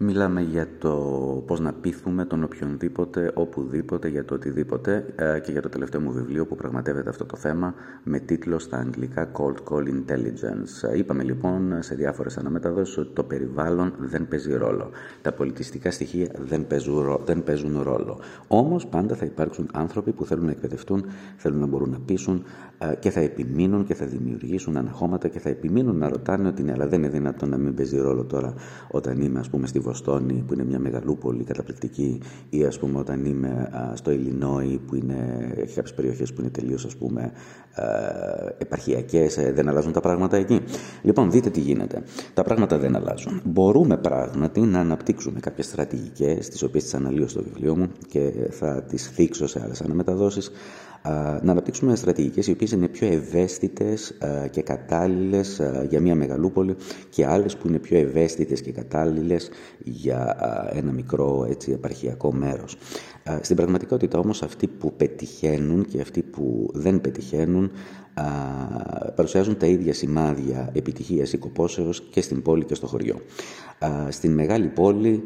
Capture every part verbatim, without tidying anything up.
Μιλάμε για το πώς να πείθουμε τον οποιονδήποτε, οπουδήποτε, για το οτιδήποτε και για το τελευταίο μου βιβλίο που πραγματεύεται αυτό το θέμα με τίτλο στα αγγλικά Cold Call Intelligence. Είπαμε λοιπόν σε διάφορες αναμεταδόσεις ότι το περιβάλλον δεν παίζει ρόλο. Τα πολιτιστικά στοιχεία δεν παίζουν, δεν παίζουν ρόλο. Όμως πάντα θα υπάρξουν άνθρωποι που θέλουν να εκπαιδευτούν, θέλουν να μπορούν να πείσουν και θα επιμείνουν και θα δημιουργήσουν αναχώματα και θα επιμείνουν να ρωτάνε ότι ναι, αλλά δεν είναι δυνατόν να μην παίζει ρόλο τώρα όταν είμαι, ας πούμε, στη Βοστόνη, που είναι μια μεγαλούπολη καταπληκτική, ή ας πούμε όταν είμαι α, στο Illinois, που είναι, έχει κάποιες περιοχές που είναι τελείως, ας πούμε, α, επαρχιακές, ε, δεν αλλάζουν τα πράγματα εκεί. Λοιπόν, δείτε τι γίνεται. Τα πράγματα δεν αλλάζουν. Μπορούμε πράγματι να αναπτύξουμε κάποιες στρατηγικές, τις οποίες τις αναλύω στο βιβλίο μου και θα τις θίξω σε άλλες αναμεταδόσεις, να αναπτύξουμε στρατηγικές οι οποίες είναι πιο ευαίσθητες και κατάλληλες για μια μεγαλούπολη και άλλες που είναι πιο ευαίσθητες και κατάλληλες για ένα μικρό, έτσι, επαρχιακό μέρος. Στην πραγματικότητα όμως αυτοί που πετυχαίνουν και αυτοί που δεν πετυχαίνουν παρουσιάζουν τα ίδια σημάδια επιτυχίας ή κοπόσεως και στην πόλη και στο χωριό. Στην μεγάλη πόλη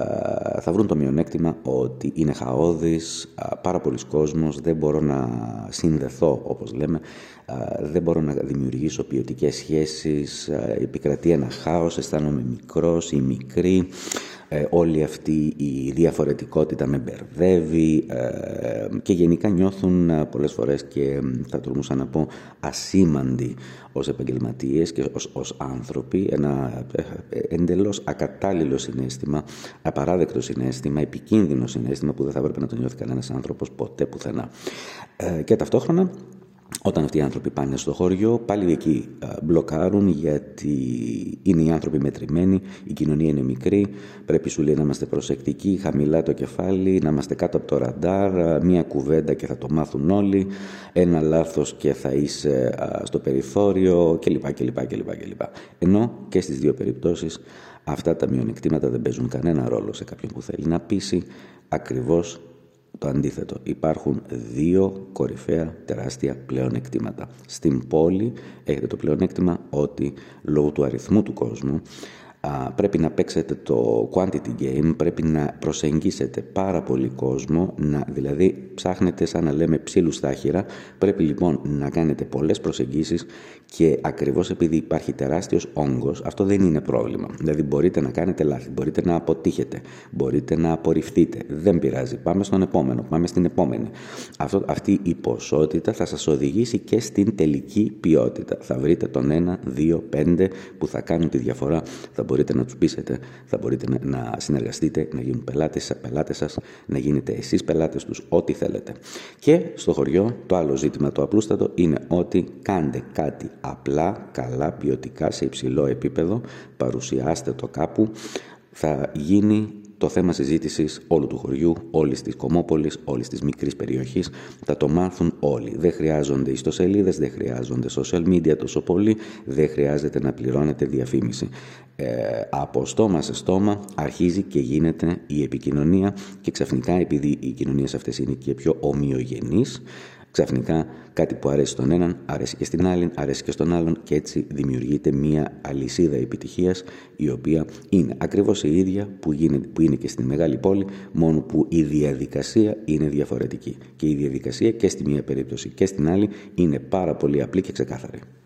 θα βρουν το μειονέκτημα ότι είναι χαόδης, πάρα πολλοί κόσμος, δεν μπορώ να συνδεθώ, όπως λέμε, δεν μπορώ να δημιουργήσω ποιοτικές σχέσεις, επικρατεί ένα χάος, αισθάνομαι μικρός ή μικρή, όλη αυτή η διαφορετικότητα με μπερδεύει και γενικά νιώθουν πολλές φορές, και θα τολμούσα να πω, ασήμαντοι ως επαγγελματίες και ως, ως άνθρωποι, ένα εντελώς ακατάλληλο συναίσθημα, απαράδεκτο συναίσθημα, επικίνδυνο συναίσθημα που δεν θα έπρεπε να το νιώθει κανένας άνθρωπος ποτέ πουθενά. Και ταυτόχρονα, όταν αυτοί οι άνθρωποι πάνε στο χωριό, πάλι εκεί μπλοκάρουν, γιατί είναι οι άνθρωποι μετρημένοι, η κοινωνία είναι μικρή, πρέπει, σου λέει, να είμαστε προσεκτικοί, χαμηλά το κεφάλι, να είμαστε κάτω από το ραντάρ, μία κουβέντα και θα το μάθουν όλοι, ένα λάθος και θα είσαι στο περιθώριο κλπ. κλπ, κλπ, κλπ. Ενώ και στις δύο περιπτώσεις αυτά τα μειονεκτήματα δεν παίζουν κανένα ρόλο σε κάποιον που θέλει να πείσει, ακριβώς το αντίθετο. Υπάρχουν δύο κορυφαία τεράστια πλεονεκτήματα. Στην πόλη έχετε το πλεονέκτημα ότι λόγω του αριθμού του κόσμου α, πρέπει να παίξετε το quantity game, πρέπει να προσεγγίσετε πάρα πολύ κόσμο, να, δηλαδή ψάχνετε σαν να λέμε ψήλους στα άχυρα, πρέπει λοιπόν να κάνετε πολλές προσεγγίσεις, και ακριβώς επειδή υπάρχει τεράστιος όγκος, αυτό δεν είναι πρόβλημα. Δηλαδή μπορείτε να κάνετε λάθη, μπορείτε να αποτύχετε, μπορείτε να απορριφθείτε, δεν πειράζει, πάμε στον επόμενο, πάμε στην επόμενη. Αυτό, αυτή η ποσότητα θα σας οδηγήσει και στην τελική ποιότητα. Θα βρείτε τον ένα, δύο, πέντε που θα κάνουν τη διαφορά, θα μπορείτε να τους πείσετε, θα μπορείτε να, να συνεργαστείτε, να γίνουν πελάτες, πελάτες σας, να γίνετε εσείς πελάτες τους, ό,τι θέλετε. Και στο χωριό το άλλο ζήτημα, το απλούστατο, είναι ότι κάντε κάτι απλά, καλά, ποιοτικά, σε υψηλό επίπεδο, παρουσιάστε το κάπου, θα γίνει το θέμα συζήτησης όλου του χωριού, όλης της κομμόπολης, όλης της μικρής περιοχής, θα το μάθουν όλοι. Δεν χρειάζονται ιστοσελίδες, δεν χρειάζονται social media τόσο πολύ, δεν χρειάζεται να πληρώνετε διαφήμιση. Ε, από στόμα σε στόμα αρχίζει και γίνεται η επικοινωνία, και ξαφνικά, επειδή οι κοινωνίες αυτές είναι και πιο ομοιογενείς, ξαφνικά κάτι που αρέσει στον έναν, αρέσει και στην άλλη, αρέσει και στον άλλον, και έτσι δημιουργείται μια αλυσίδα επιτυχίας, η οποία είναι ακριβώς η ίδια που, γίνεται, που είναι και στην μεγάλη πόλη, μόνο που η διαδικασία είναι διαφορετική. Και η διαδικασία και στη μία περίπτωση και στην άλλη είναι πάρα πολύ απλή και ξεκάθαρη.